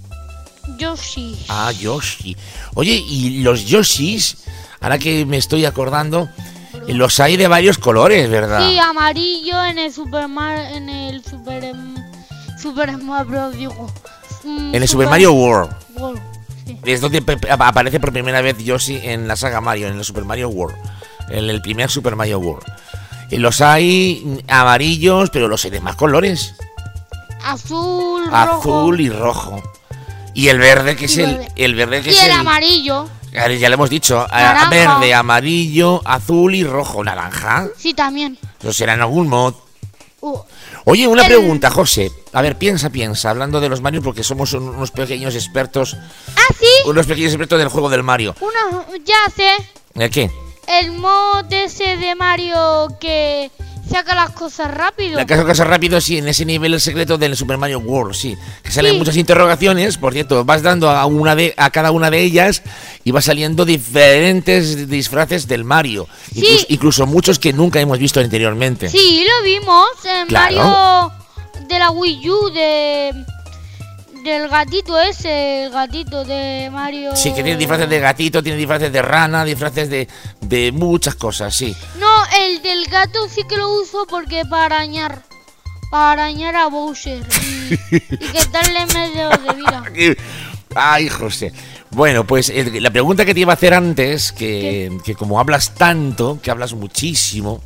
Yoshi. Ah, Yoshi. Oye, y los Yoshis, ahora que me estoy acordando, los hay de varios colores, ¿verdad? Sí, amarillo en el Super Mario, en el Super em, Super Mario, digo. mm, En el Super Mario World. World, sí. Es donde pe- pe- aparece por primera vez Yoshi en la saga Mario, en el Super Mario World. En el primer Super Mario World. Y los hay amarillos, pero los hay de más colores. Azul, rojo. Azul y rojo. Y el verde, que es Y el, verde. el verde que Y es el el... amarillo. Ya le hemos dicho, a- Naranja. verde, amarillo, azul y rojo, naranja. Sí, también. Eso será en algún mod. Uh, Oye, una El- pregunta, José. A ver, piensa, piensa, hablando de los Mario, porque somos un- unos pequeños expertos, ah, sí. unos pequeños expertos del juego del Mario. Uno, ya sé. ¿El qué? El mod ese de Mario que saca las cosas rápido. La casa casa rápido, sí, en ese nivel el secreto del Super Mario World, sí. Que salen Sí. muchas interrogaciones, por cierto, vas dando a una de a cada una de ellas y va saliendo diferentes disfraces del Mario. Sí. Incluso, incluso muchos que nunca hemos visto anteriormente. Sí, lo vimos en Claro. Mario de la Wii U, de del gatito ese, el gatito de Mario. Sí, que tiene disfraces de gatito, tiene disfraces de rana, disfraces de, de muchas cosas, sí. No, el del gato sí que lo uso porque para arañar. Para arañar a Bowser y, y quitarle medio de vida. Ay, José. Bueno, pues eh, la pregunta que te iba a hacer antes, que, que como hablas tanto, que hablas muchísimo,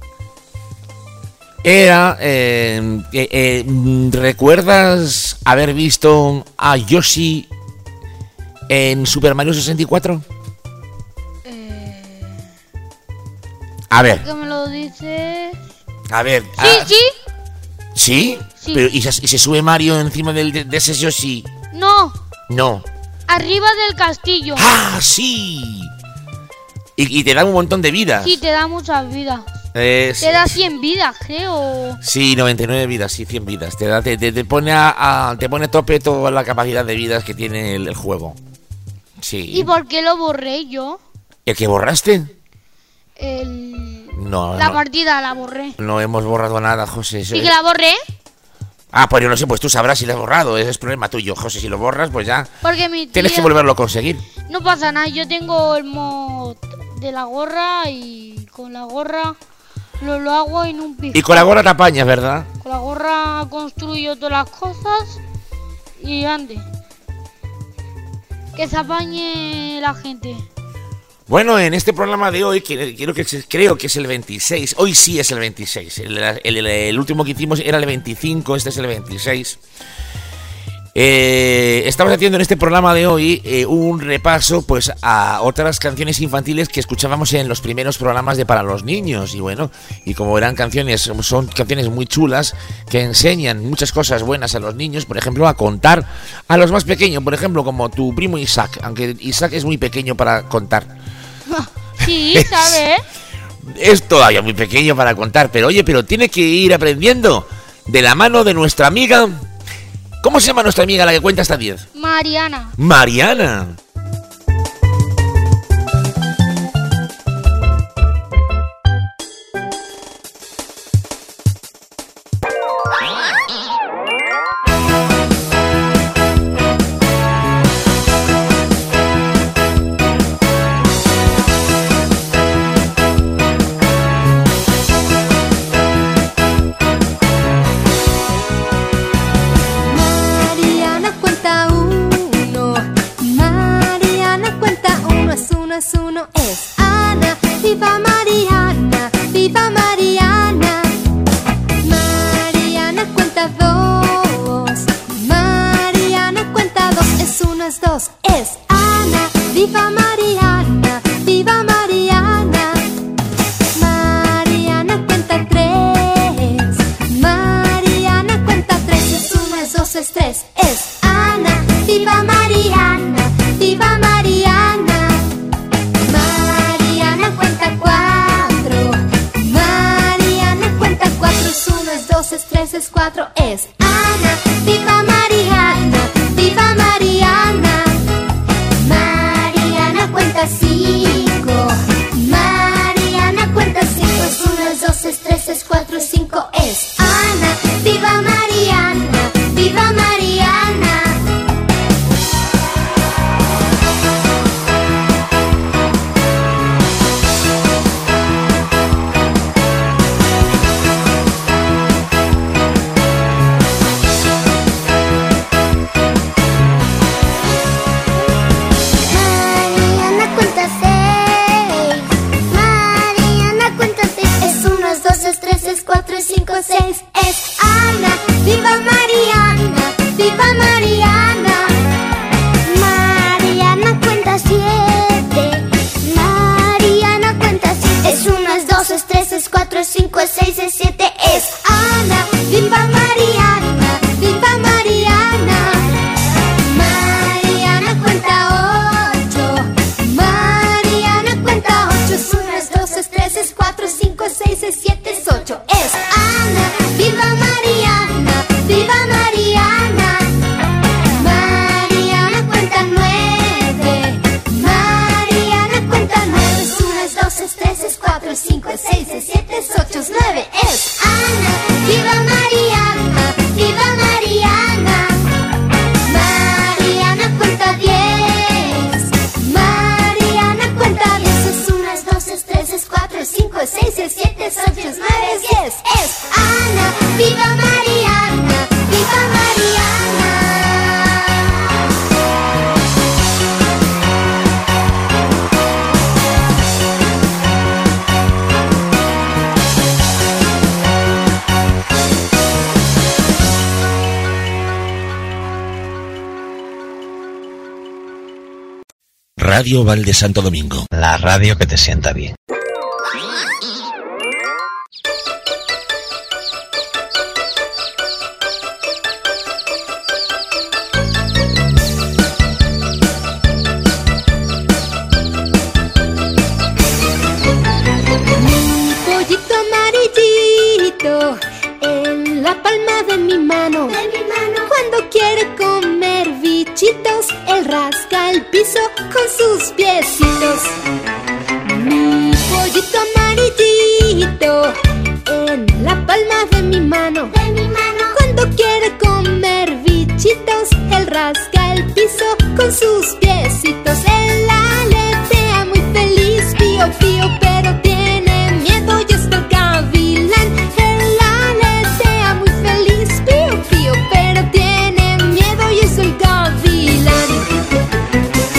era, eh, eh, eh, ¿recuerdas haber visto a Yoshi en Super Mario sesenta y cuatro? Eh, A ver, ¿Qué me lo dices? a ver. Sí, ah, sí. ¿Sí? Sí. Pero, ¿y, se, y se sube Mario encima del, de, de ese Yoshi? No, No. arriba del castillo. ¡Ah, sí! Y, y te da un montón de vidas. Sí, te da muchas vidas. Eh, sí. Te da cien vidas, creo. Sí, noventa y nueve vidas, sí, cien vidas. Te, da, te, te, te pone a, a- te pone a tope toda la capacidad de vidas que tiene el, el juego. Sí. ¿Y por qué lo borré yo? ¿El que borraste? El... No, La no, partida la borré. no hemos borrado nada, José. Eso ¿Sí es- que la borré? Ah, pues yo no sé, pues tú sabrás si lo has borrado. Ese es problema tuyo, José. Si lo borras, pues ya Porque mi tía... tienes que volverlo a conseguir. No pasa nada, yo tengo el mod de la gorra y con la gorra lo, lo hago en un piso. Y con la gorra te apañas, ¿verdad? Con la gorra construyo todas las cosas y ande. que se apañe la gente. Bueno, en este programa de hoy, que, creo, que, creo que es el veintiséis, hoy sí es el veintiséis, el, el, el, el último que hicimos era el veinticinco, este es el veintiséis. Eh, estamos haciendo en este programa de hoy eh, un repaso pues a otras canciones infantiles que escuchábamos en los primeros programas de Para los Niños. Y bueno, y como eran canciones, son canciones muy chulas que enseñan muchas cosas buenas a los niños, por ejemplo, a contar a los más pequeños, por ejemplo, como tu primo Isaac, aunque Isaac es muy pequeño para contar. Sí, ¿sabes? Es todavía muy pequeño para contar, pero oye, pero tiene que ir aprendiendo de la mano de nuestra amiga. ¿Cómo se llama nuestra amiga la que cuenta hasta diez? Mariana. Mariana. Es uno, es Ana, viva Mariana, viva Mariana. Mariana cuenta dos, Mariana cuenta dos, es uno, es dos, es Ana, viva Mariana, viva Mariana. Mariana cuenta tres, Mariana cuenta tres, es uno, es dos, es tres, es Ana, viva Mariana, viva Mariana. Es tres, es cuatro, es Ana, viva Mariana, viva Mariana. Mariana cuenta cinco, Mariana cuenta cinco, es uno, es dos, es tres, es cuatro, es cinco, es Ana, viva Mariana, viva Mariana. cuatro, cinco, seis, es Ana, viva Mariana, viva Mariana. Mariana cuenta siete, Mariana cuenta siete, es uno, es dos, es tres, es cuatro, es cinco, es seis, es siete, es Ana, viva Mariana, viva Mariana. Mariana cuenta ocho, Mariana cuenta ocho, es uno, es dos, es tres, es cuatro, es cinco, es seis, es siete, es ocho, es Ana, viva Mariana, viva Mariana. Mariana cuenta nueve, Mariana cuenta nueve, es uno, es dos, es tres, es cuatro, es cinco, es seis, es siete, es ocho, es nueve, es Ana, viva Mariana, viva Mariana. Mariana cuenta diez, Mariana cuenta diez, es uno, es dos, es tres, es cuatro, es cinco, es seis, es siete, es ocho, es nueve, es diez, es Ana, viva Mariana, viva Mariana. Radio Val de Santo Domingo. La radio que te sienta bien. En la palma de mi mano, de mi mano, cuando quiere comer bichitos, él rasca el piso con sus piecitos. Mi pollito amarillito, en la palma de mi mano, de mi mano, cuando quiere comer bichitos, él rasca el piso con sus piecitos. Él aletea muy feliz, pío pío, pero tiene miedo y está el gavilán. Él aletea muy feliz, pío pío, pero tiene miedo y es el gavilán.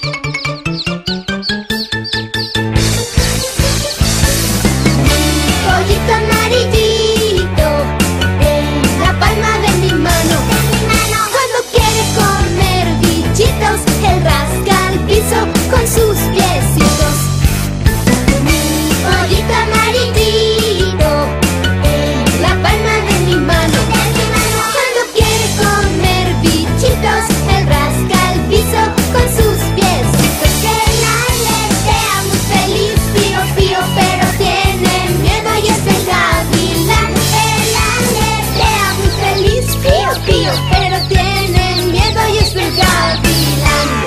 Pollito amarillito en la palma de mi mano. Cuando quiere comer bichitos, él rasca el piso con sus piecitos. Mi pollito amarillito en la palma de mi mano. Cuando quiere comer bichitos, él rasca el piso con sus piecitos. Él aletea muy feliz, pío pío, pero tiene miedo y es el gavilán. Él aletea muy feliz, pío pío, pero tiene miedo y es el gavilán.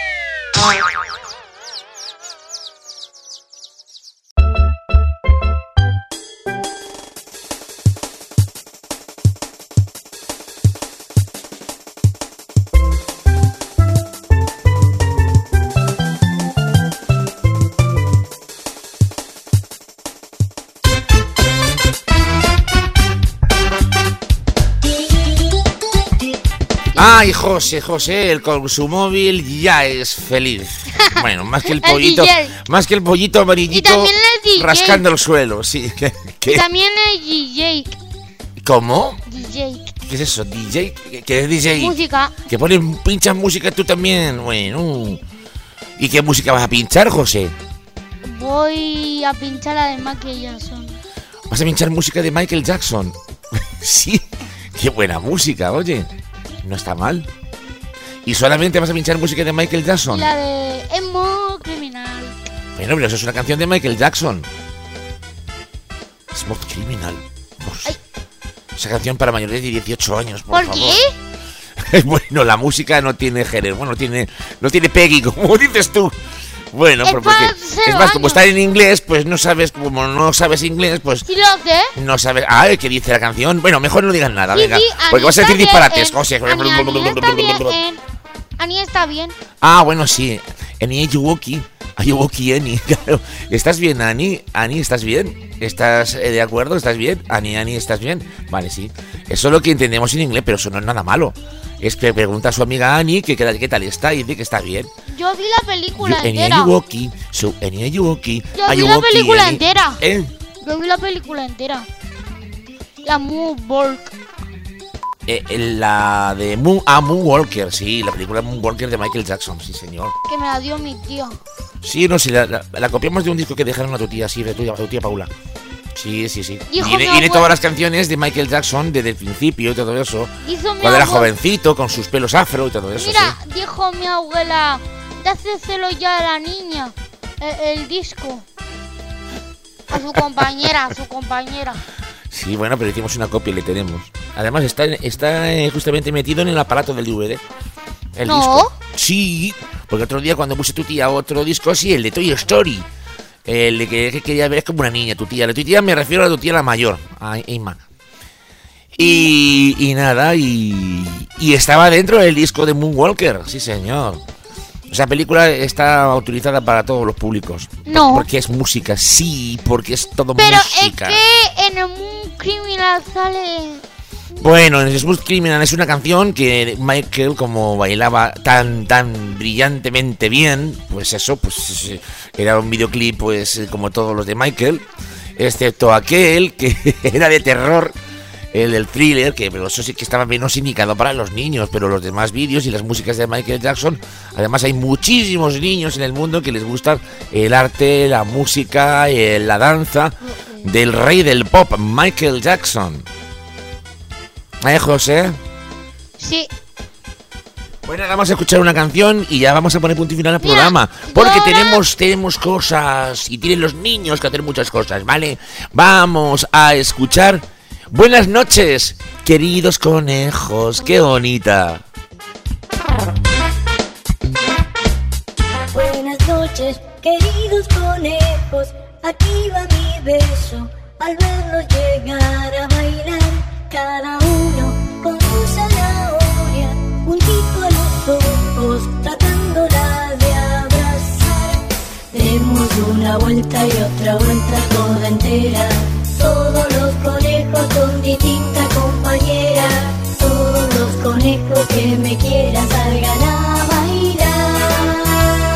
Ay, José, José, él con su móvil ya es feliz. Bueno, más que el pollito, más que el pollito amarillito rascando el suelo, sí. ¿Qué, qué? Y también el D J. ¿Cómo? D J. ¿Qué es eso? ¿D J? ¿Qué, qué es D J? Música. Que ponen, pinchas música tú también. Bueno. ¿Y qué música vas a pinchar, José? Voy a pinchar la de Michael Jackson. ¿Vas a pinchar música de Michael Jackson? Sí. Qué buena música, oye. No está mal. ¿Y solamente vas a pinchar música de Michael Jackson? La de Emo Criminal. Bueno, pero eso es una canción de Michael Jackson. Smooth Criminal. Uf. Esa canción para mayores de dieciocho años, por, ¿Por favor. qué? Bueno, la música no tiene género. Bueno, tiene, no tiene Peggy, como dices tú. Bueno, Es porque para es cero más, como años. está en inglés, pues no sabes, como no sabes inglés, pues ¿Sí lo sé? no sabes. Ay, ¿qué dice la canción? Bueno, mejor no digas nada, Sí, venga. sí, Porque Ani vas a decir está disparates, bien, José. Ani, Ani está bien, en- Ani está bien. Ah, bueno, sí. Ani Ayuwoki. Ayuwoki, Ani. Claro. ¿Estás bien, Ani? Ani, ¿estás bien? ¿Estás eh, de acuerdo? ¿Estás bien? Ani, Ani, ¿estás bien? Vale, sí. Eso es lo que entendemos en inglés, pero eso no es nada malo. Es que pregunta a su amiga Ani que qué tal, qué tal está y dice que está bien. Yo vi la película Ani entera. Ayuwoki. So, Ani Ayuwoki. Yo vi la Ayuwoki, película Ani. entera. ¿Eh? Yo vi la película entera. La Moonwalk. Eh, eh, la de Moon, ah, Moonwalker, sí, la película Moonwalker de Michael Jackson, sí, señor. Que me la dio mi tía. Sí, no, sí, la, la, la copiamos de un disco que dejaron a tu tía, sí, de tu, a tu tía Paula. Sí, sí, sí. Dijo Viene, mi viene abuela- todas las canciones de Michael Jackson desde el principio y todo eso. Hizo mi Cuando era abuela- jovencito, con sus pelos afro y todo eso, Mira, sí. dijo mi abuela, te hace celo ya a la niña, el, el disco. A su compañera, a su compañera. Sí, bueno, pero hicimos una copia y le tenemos. Además, está, está eh, justamente metido en el aparato del D V D. El ¿No? disco. Sí, porque otro día cuando puse tu tía otro disco, sí, el de Toy Story. El de que, que quería ver es como una niña, tu tía. La tu tía me refiero a tu tía la mayor, a Emma. Y, y nada, y, y estaba dentro del disco de Moonwalker, sí señor. Esa película está autorizada para todos los públicos. No. Porque es música, sí, porque es todo Pero música. es que en el Moon Criminal sale... Bueno, en Smooth Criminal es una canción que Michael, como bailaba tan tan brillantemente bien, pues eso, pues era un videoclip, pues como todos los de Michael, excepto aquel que era de terror, el del thriller, que pero eso sí que estaba menos indicado para los niños, pero los demás vídeos y las músicas de Michael Jackson, además hay muchísimos niños en el mundo que les gusta el arte, la música, eh, la danza del rey del pop, Michael Jackson. ¿Eh, José? Sí. Bueno, vamos a escuchar una canción y ya vamos a poner punto y final al Mira, programa. yo Porque ahora- tenemos, tenemos cosas y tienen los niños que hacer muchas cosas, ¿vale? Vamos a escuchar. Buenas noches, queridos conejos. ¡Qué bonita! Buenas noches, queridos conejos. Aquí va mi beso al verlos llegar a bailar. Cada uno con su zanahoria, juntito a los ojos, tratándola de abrazar. Demos una vuelta y otra vuelta toda entera. Todos los conejos con distinta compañera. Todos los conejos que me quieran salgan a bailar.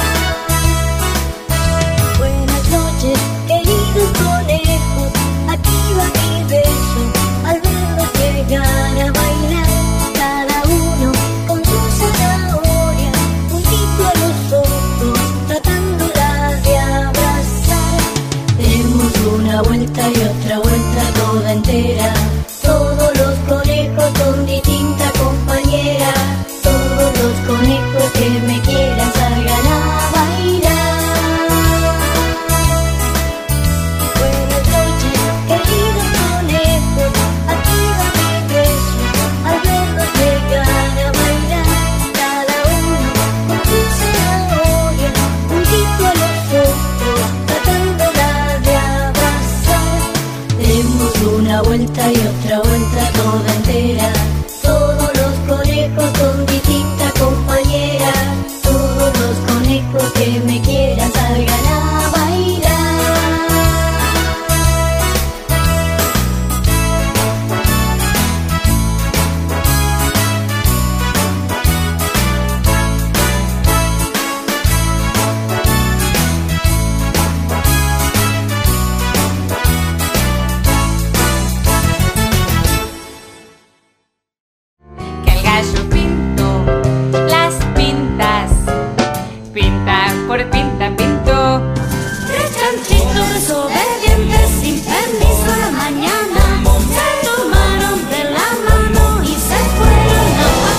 pinta, pinto. Tres chanchitos desobedientes sin permiso a la mañana se tomaron de la mano y se fueron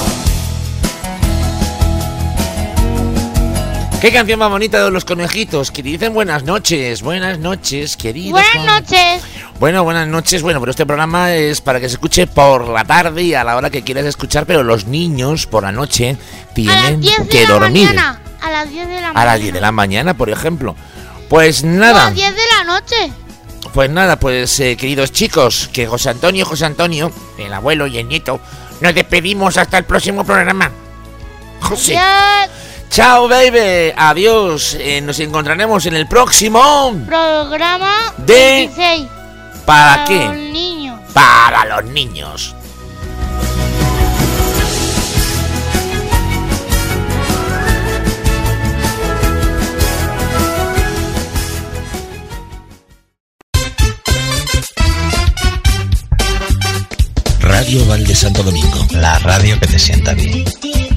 a... ¿Qué canción más bonita de los conejitos? Que dicen buenas noches, buenas noches, queridos. Buenas con... noches. Bueno, buenas noches. Bueno, pero este programa es para que se escuche por la tarde y a la hora que quieras escuchar, pero los niños por la noche tienen que dormir. Mañana. A las diez de la mañana. A las diez de la mañana, por ejemplo. Pues nada. A las diez de la noche. Pues nada, pues eh, queridos chicos, que José Antonio, José Antonio, el abuelo y el nieto, nos despedimos hasta el próximo programa. José. Adiós. Chao, baby. Adiós. Eh, nos encontraremos en el próximo programa de... veintiséis. ¿Para, para qué? Los niños. Para los niños. Radio Val de Santo Domingo. La radio que te sienta bien.